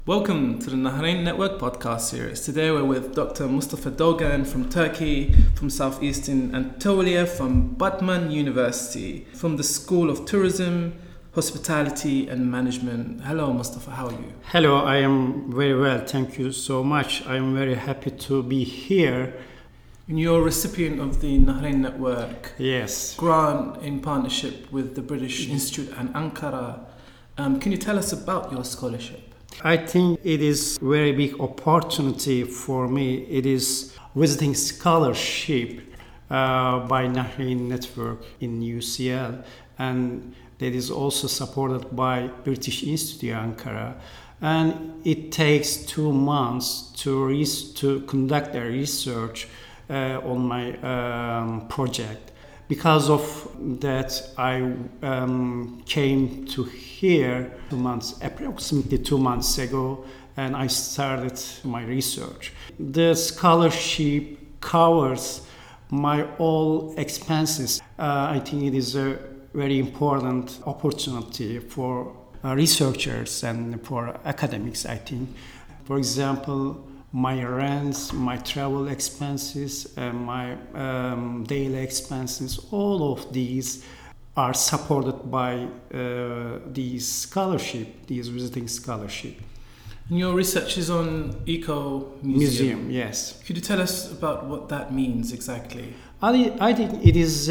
Welcome to the Nahrain Network podcast series. Today we're with Dr. Mustafa Dogan from Turkey, from Southeastern Anatolia, from Batman University, from the School of Tourism, Hospitality and Management. Hello Mustafa, how are you? Hello, I am very well, thank you so much. I am very happy to be here. And you're a recipient of the Nahrain Network Yes. grant in partnership with the British Institute and Ankara. Can you tell us about your scholarship? I think it is a very big opportunity for me. It is visiting scholarship by Nahrain Network in UCL, and that is also supported by British Institute Ankara. And it takes 2 months to conduct a research on my project. Because of that, I came to here approximately 2 months ago, and I started my research. The scholarship covers my all expenses. I think it is a very important opportunity for researchers and for academics, I think. For example, my rents, my travel expenses, my daily expenses, all of these are supported by these visiting scholarship. And your research is on Eco Museum. Yes. Could you tell us about what that means exactly? I think it is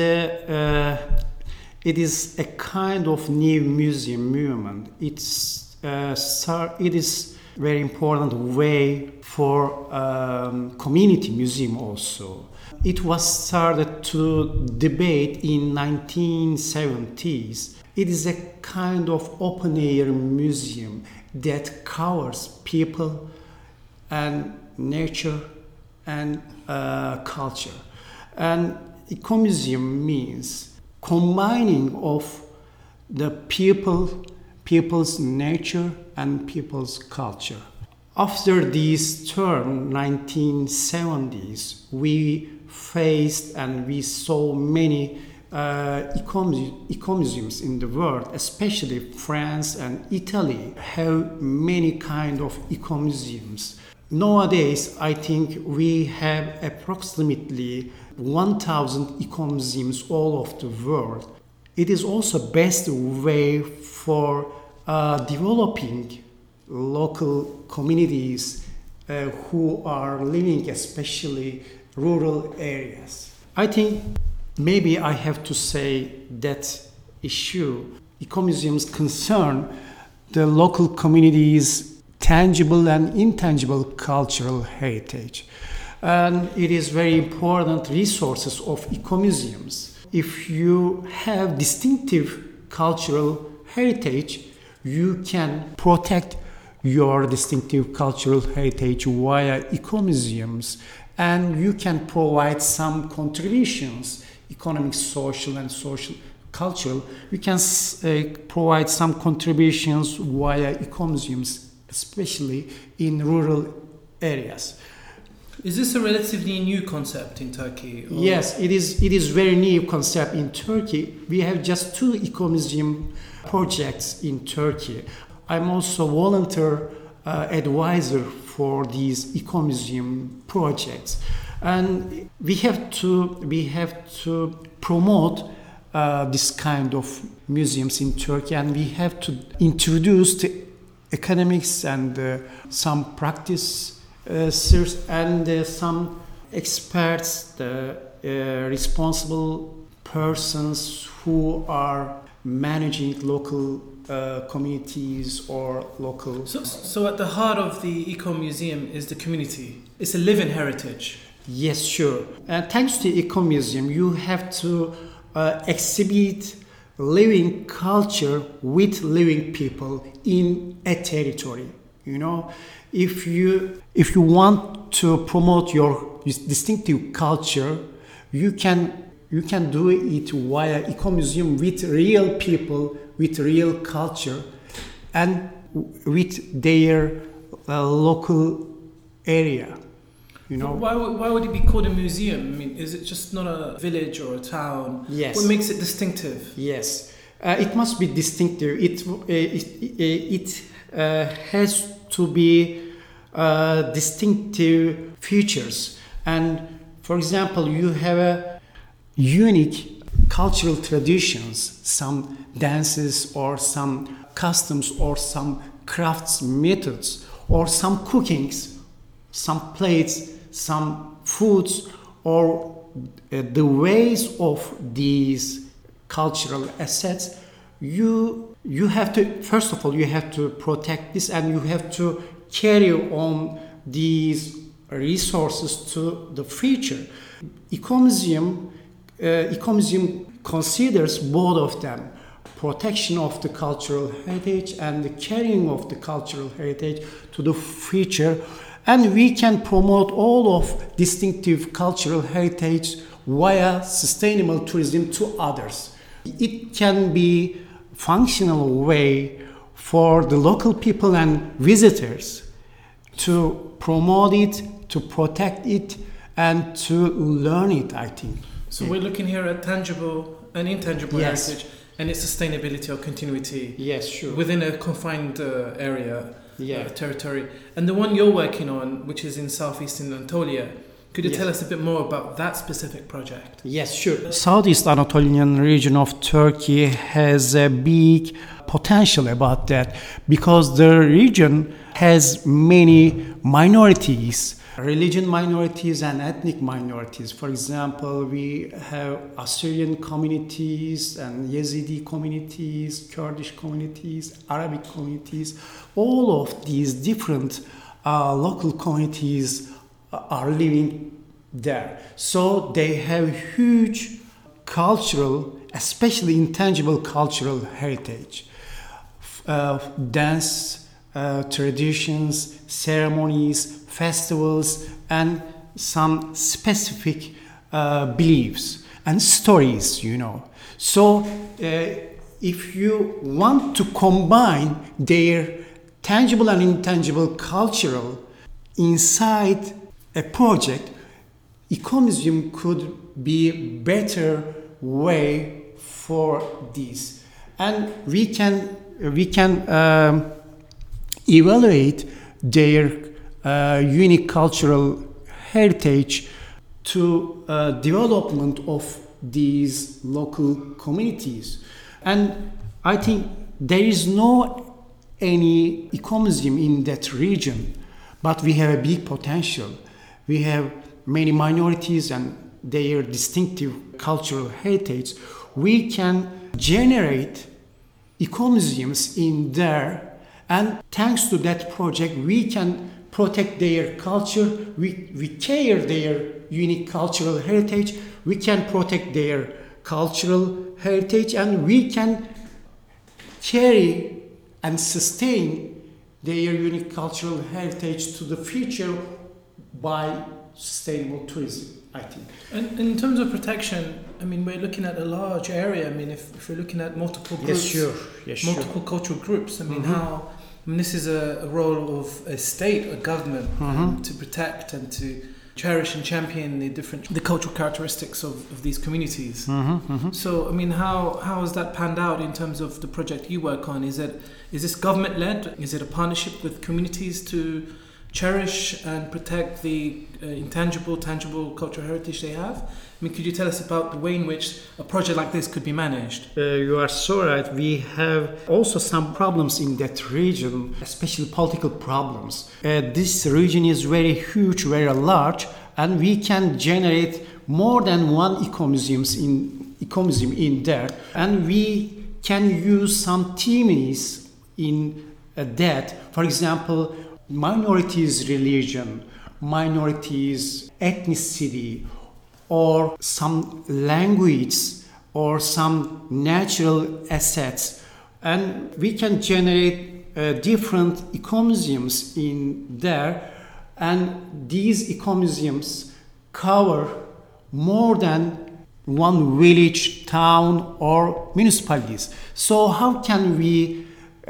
a kind of new museum movement. It is very important way for community museum also. It was started to debate in 1970s. It is a kind of open air museum that covers people and nature and culture. And eco-museum means combining of the people's nature and people's culture. After this term, 1970s, we faced and we saw many eco-museums in the world, especially France and Italy have many kind of eco-museums. Nowadays, I think we have approximately 1,000 eco-museums all over the world. It is also best way for developing local communities who are living especially rural areas. I think maybe I have to say that issue. Eco-museums concern the local communities' tangible and intangible cultural heritage. And it is very important resources of eco-museums. If you have distinctive cultural heritage, you can protect your distinctive cultural heritage via eco-museums, and you can provide some contributions, economic, social, and social cultural. You can provide some contributions via eco-museums, especially in rural areas. Is this a relatively new concept in Turkey? Or? Yes, it is very new concept in Turkey. We have just 2 eco-museum projects in Turkey. I'm also volunteer advisor for these eco-museum projects, and we have to promote this kind of museums in Turkey, and we have to introduce the academics and some practice and some experts, the responsible persons who are managing local communities or local. So at the heart of the Eco Museum is the community. It's a living heritage. Yes, sure. Thanks to Eco Museum, you have to exhibit living culture with living people in a territory. You know, if you want to promote your distinctive culture, you can do it via eco-museum with real people, with real culture, and with their local area. You know, why would it be called a museum? I mean, is it just not a village or a town? Yes. What makes it distinctive? Yes, it must be distinctive. It has to be distinctive features. And for example, you have a unique cultural traditions, some dances or some customs or some crafts methods or some cookings, some plates, some foods, or the ways of these cultural assets. You have to, first of all, you have to protect this, and you have to carry on these resources to the future. Ecomuseum considers both of them, protection of the cultural heritage and the carrying of the cultural heritage to the future. And we can promote all of distinctive cultural heritage via sustainable tourism to others. It can be functional way for the local people and visitors to promote it, to protect it, and to learn it, I think. So we're looking here at tangible and intangible Yes. heritage and its sustainability or continuity Yes, sure. within a confined area, Yeah. territory. And the one you're working on, which is in southeastern Anatolia, could you Yes. tell us a bit more about that specific project? Yes, sure. Southeast Anatolian region of Turkey has a big potential about that because the region has many minorities, religion minorities and ethnic minorities. For example, we have Assyrian communities and Yazidi communities, Kurdish communities, Arabic communities. All of these different local communities are living there. So they have huge cultural, especially intangible cultural heritage. Dance, traditions, ceremonies, festivals, and some specific beliefs and stories, you know. So if you want to combine their tangible and intangible cultural inside a project, Ecomuseum could be a better way for this. And we can evaluate their unique cultural heritage to development of these local communities. And I think there is no any ecomuseum in that region, but we have a big potential. We have many minorities and their distinctive cultural heritage. We can generate ecomuseums in there, and thanks to that project we can protect their culture, we care their unique cultural heritage, we can protect their cultural heritage, and we can carry and sustain their unique cultural heritage to the future by sustainable tourism, I think. And in terms of protection, I mean, we're looking at a large area. I mean, if we're looking at multiple groups, multiple cultural groups, I mean, this is a role of a state, a government, to protect and to cherish and champion the cultural characteristics of these communities. So, I mean, how has that panned out in terms of the project you work on? Is this government led? Is it a partnership with communities to cherish and protect the tangible cultural heritage they have? I mean, could you tell us about the way in which a project like this could be managed? You are so right. We have also some problems in that region, especially political problems. This region is very huge, very large, and we can generate more than one ecomuseum in there. And we can use some themes in that. For example, minorities' religion, minorities' ethnicity, or some language, or some natural assets. And we can generate different ecomuseums in there. And these ecomuseums cover more than one village, town, or municipalities. So how can we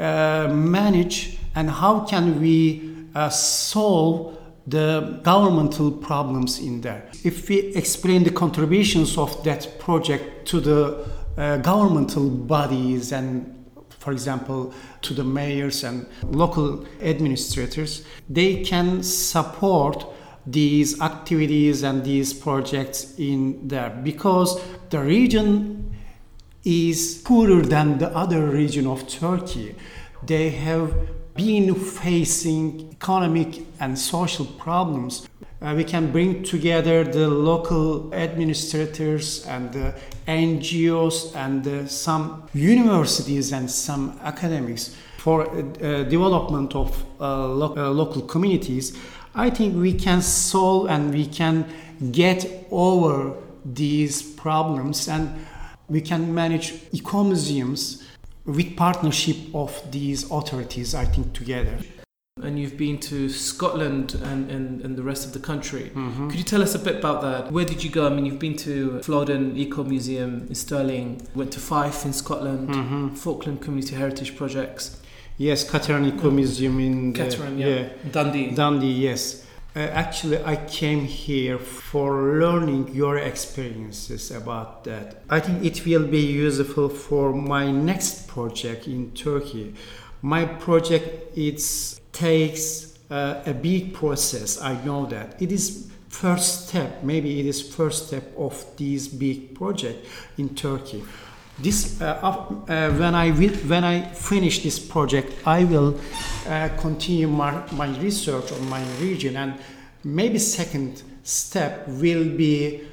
manage and how can we solve the governmental problems in there? If we explain the contributions of that project to the governmental bodies and for example, to the mayors and local administrators, they can support these activities and these projects in there, because the region is poorer than the other region of Turkey. They have been facing economic and social problems. We can bring together the local administrators and the NGOs and some universities and some academics for development of local communities. I think we can solve and we can get over these problems, and we can manage eco-museums with partnership of these authorities, I think, together. And you've been to Scotland and the rest of the country. Mm-hmm. Could you tell us a bit about that? Where did you go? I mean, you've been to Flodden Eco Museum in Stirling, went to Fife in Scotland, mm-hmm. Falkland Community Heritage Projects. Yes, Cateran Eco Museum in Dundee. Dundee, yes. Actually, I came here for learning your experiences about that. I think it will be useful for my next project in Turkey. My project takes a big process. I know that it is first step. Maybe it is first step of this big project in Turkey. This when I finish this project, I will continue my research on my region, and maybe second step will be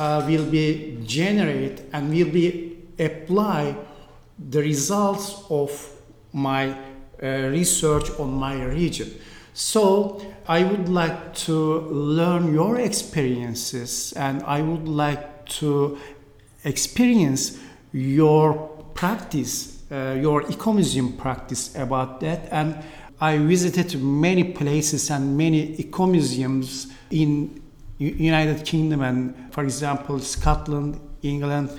generate and will be apply the results of my research on my region. So I would like to learn your experiences, and I would like to experience your practice, your eco-museum practice about that. And I visited many places and many eco-museums in United Kingdom and, for example, Scotland, England.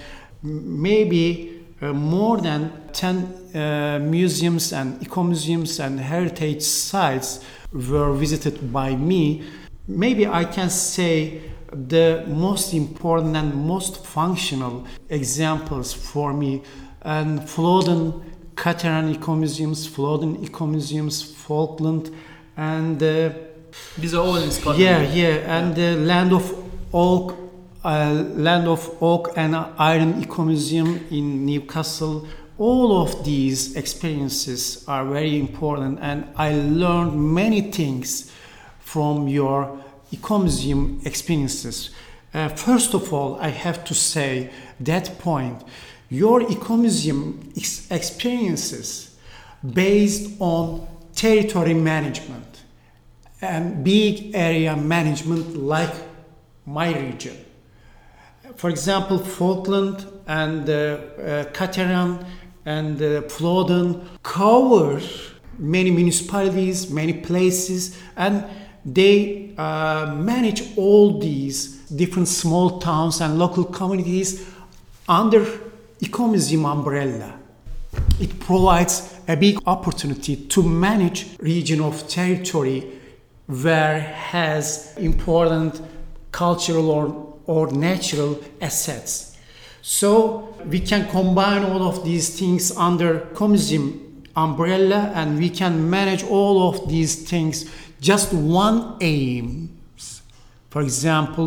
Maybe more than 10 museums and eco-museums and heritage sites were visited by me. Maybe I can say the most important and most functional examples for me, and Flodden, Cateran Eco-Museums, Flodden Eco-Museums, Falkland, and these are all in Scotland. And the Land of Oak and Iron Eco-Museum in Newcastle. All of these experiences are very important, and I learned many things from your eco-museum experiences. First of all, I have to say that point, your eco-museum experiences based on territory management and big area management like my region. For example, Falkland and Cateran and Flodden cover many municipalities, many places, and they manage all these different small towns and local communities under eco-museum umbrella. It provides a big opportunity to manage region of territory where has important cultural or natural assets. So we can combine all of these things under eco-museum umbrella, and we can manage all of these things. Just one aim, for example,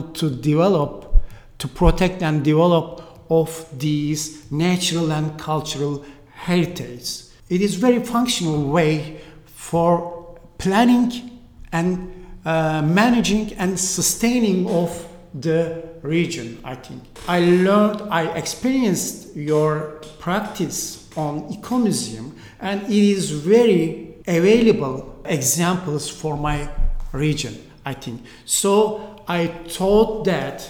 to protect and develop of these natural and cultural heritage. It is very functional way for planning and managing and sustaining of the region, I think. I experienced your practice on eco-museum, and it is very available examples for my region, I think. So I thought that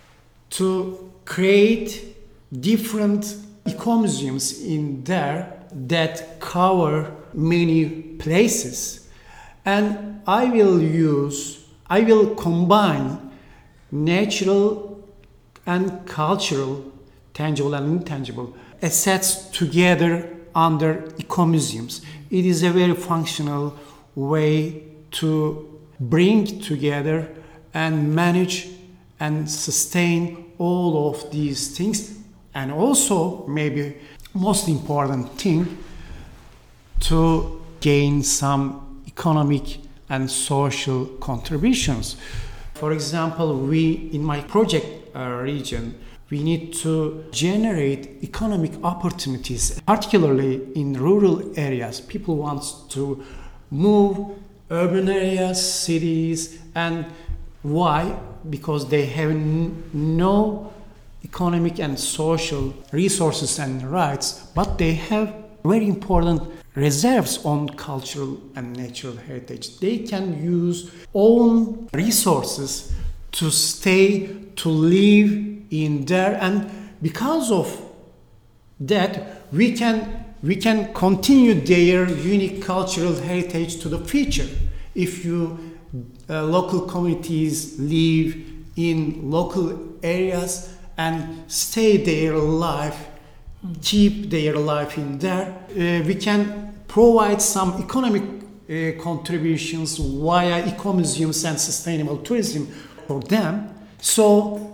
to create different eco-museums in there that cover many places, and I will combine natural and cultural, tangible and intangible assets together under eco-museums. It is a very functional way to bring together and manage and sustain all of these things. And also, maybe most important thing, to gain some economic and social contributions. For example, we in my project region, we need to generate economic opportunities, particularly in rural areas. People want to move urban areas, cities, and why? Because they have no economic and social resources and rights, but they have very important reserves on cultural and natural heritage. They can use own resources to stay, to live in there, and because of that, we can continue their unique cultural heritage to the future. If local communities live in local areas and stay their life, keep their life in there, we can provide some economic contributions via eco-museums and sustainable tourism for them. So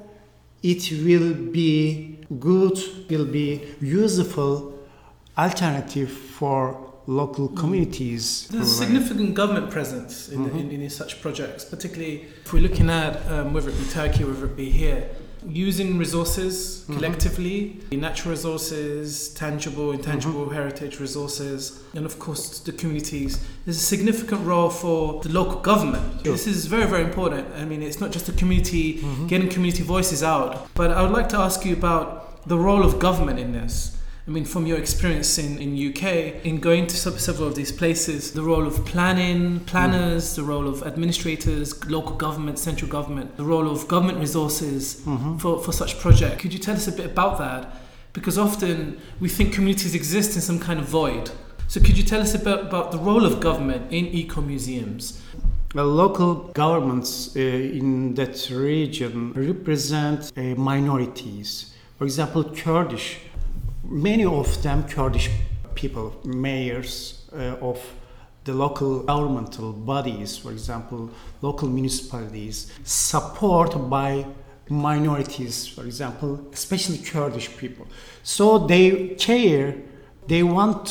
it will be good, will be useful alternative for local communities. There's a significant government presence in such projects, particularly if we're looking at whether it be Turkey, whether it be here, using resources collectively, natural resources, tangible, intangible heritage resources, and of course the communities. There's a significant role for the local government. Sure. This is very, very important. I mean, it's not just the community, getting community voices out, but I would like to ask you about the role of government in this. I mean, from your experience in UK, in going to several of these places, the role of planners, the role of administrators, local government, central government, the role of government resources for such projects. Could you tell us a bit about that? Because often we think communities exist in some kind of void. So could you tell us a bit about the role of government in eco-museums? Well, local governments in that region represent minorities. For example, Kurdish. Many of them Kurdish people, mayors of the local governmental bodies, for example, local municipalities, support by minorities, for example, especially Kurdish people. So they care, they want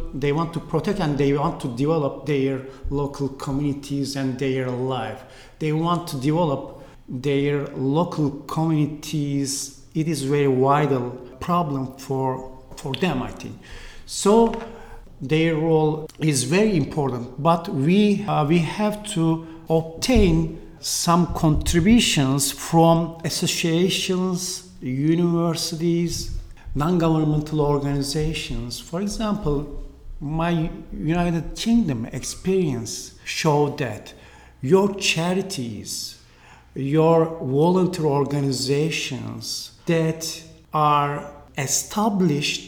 to protect and they want to develop their local communities and their life. They want to develop their local communities. It is very vital problem for them, I think. So their role is very important, but we have to obtain some contributions from associations, universities, non-governmental organizations. For example, my United Kingdom experience showed that your charities, your volunteer organizations that are established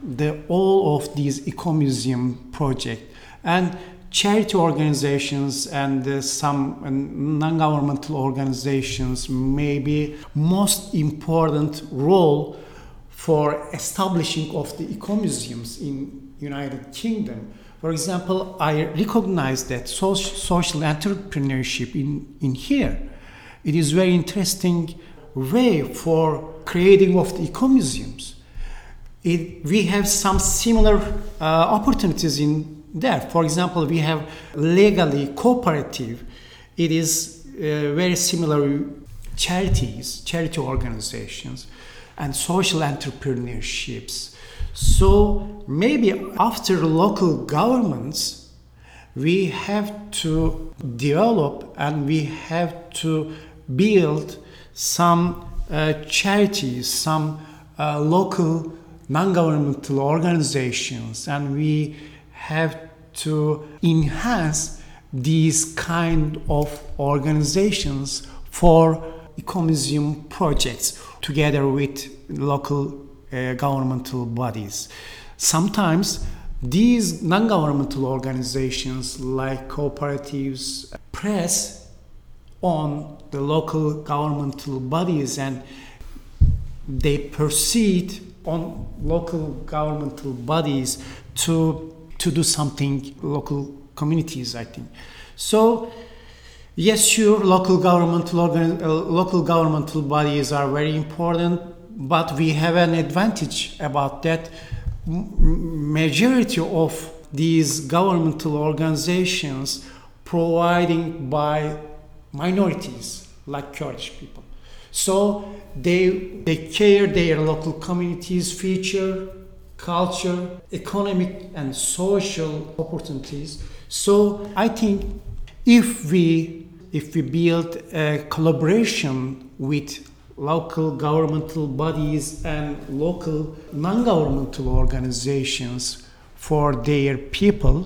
all of these eco-museum projects, and charity organizations and some non-governmental organizations may be most important role for establishing of the eco-museums in United Kingdom. For example, I recognize that social entrepreneurship in here, it is very interesting way for creating of the eco-museums. We have some similar opportunities in there. For example, we have legally cooperative. It is very similar charity organizations and social entrepreneurships. So maybe after local governments, we have to develop and we have to build some charities, some local non-governmental organizations, and we have to enhance these kind of organizations for eco-museum projects together with local governmental bodies. Sometimes these non-governmental organizations like cooperatives press on the local governmental bodies and they proceed on local governmental bodies to do something local communities, I think. So yes, sure, local governmental bodies are very important, but we have an advantage about that. Majority of these governmental organizations providing by minorities like Kurdish people. So they care their local communities' future, culture, economic and social opportunities. So I think if we build a collaboration with local governmental bodies and local non-governmental organizations for their people,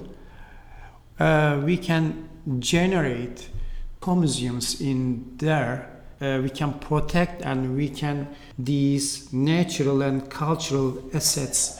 we can generate museums in there. We can protect and we can these natural and cultural assets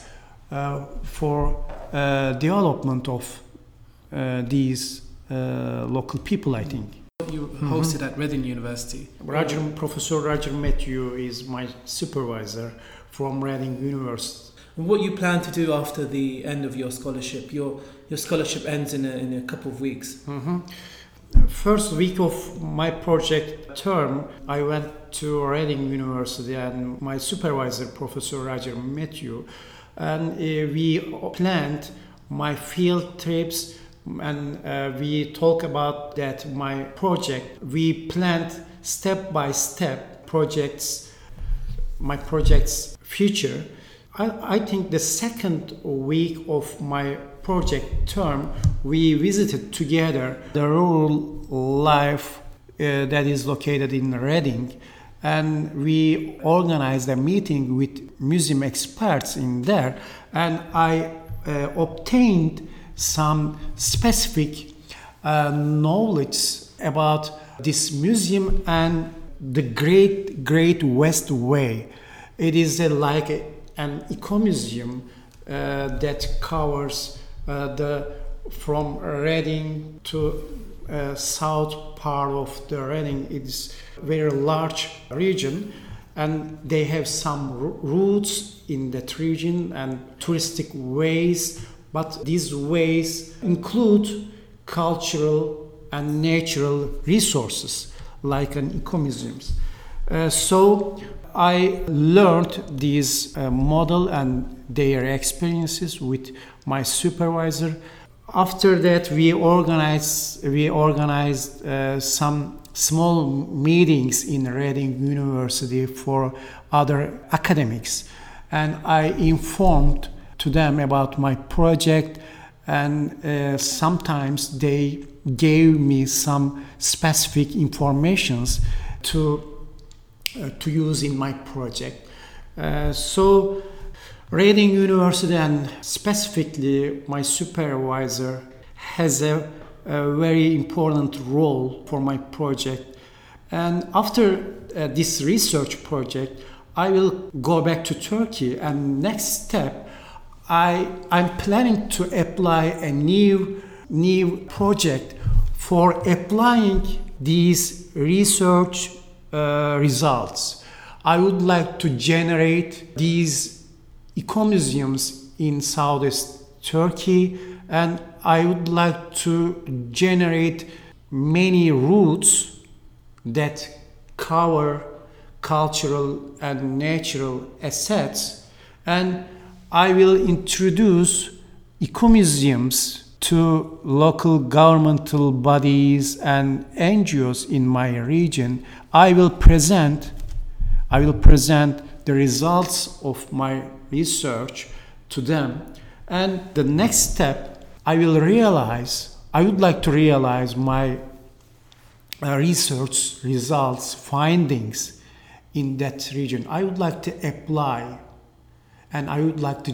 for development of these local people, I think. You hosted at Reading University. Professor Roger Matthew is my supervisor from Reading University. What you plan to do after the end of your scholarship? Your scholarship ends in a couple of weeks. Mm-hmm. First week of my project term, I went to Reading University and my supervisor, Professor Roger Matthew, and we planned my field trips, and we talk about that my project. We planned step by step my project's future. I think the second week of my project term, we visited together the rural life that is located in Reading, and we organized a meeting with museum experts in there, and I obtained some specific knowledge about this museum and the Great West Way. It is like an eco-museum that covers from Reading to south part of the Reading. It's a very large region, and they have some roots in that region and touristic ways, but these ways include cultural and natural resources like an eco-museums. So I learned this model and their experiences with my supervisor. After that, we organized some small meetings in Reading University for other academics, and I informed to them about my project, and sometimes they gave me some specific informations to use in my project. So Reading University, and specifically my supervisor, has a very important role for my project. And after this research project, I will go back to Turkey, and next step, I'm planning to apply a new project for applying these research results. I would like to generate these eco-museums in Southeast Turkey, and I would like to generate many routes that cover cultural and natural assets, and I will introduce eco-museums to local governmental bodies and NGOs in my region. I will present the results of my research to them, and the next step, I would like to realize my research results, findings in that region. I would like to apply, and I would like to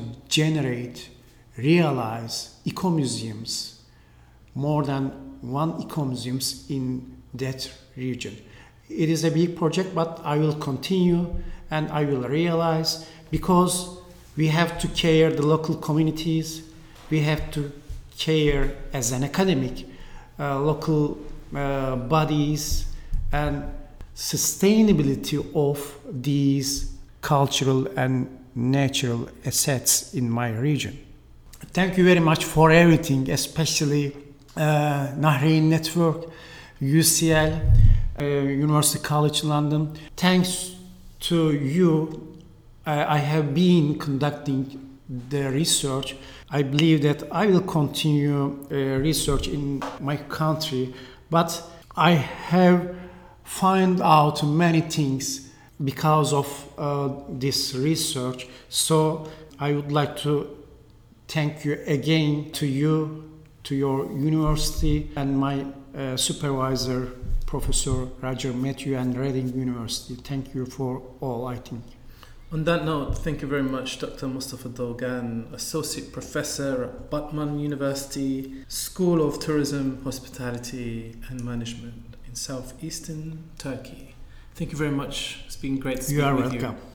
realize eco-museums, more than one eco-museums in that region. It is a big project, but I will continue and I will realize, because we have to care the local communities, we have to care as an academic, local bodies, and sustainability of these cultural and natural assets in my region. Thank you very much for everything, especially Nahrain Network, UCL, University College London. Thanks to you, I have been conducting the research. I believe that I will continue research in my country, but I have found out many things because of this research. So I would like to thank you again to you, to your university, and my supervisor, Professor Roger Matthew, and Reading University. Thank you for all, I think. On that note, thank you very much, Dr. Mustafa Doğan, Associate Professor at Batman University, School of Tourism, Hospitality and Management in southeastern Turkey. Thank you very much. It's been great to speak with you. You are welcome.